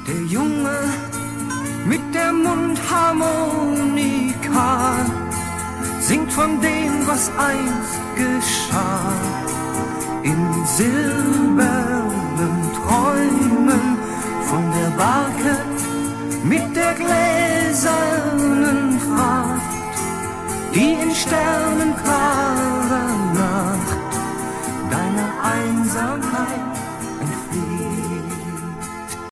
Der Junge mit der Mundharmonika singt von dem, was einst geschah. In silbernen Träumen von der Barke mit der gläsernen Fracht, die in Sternen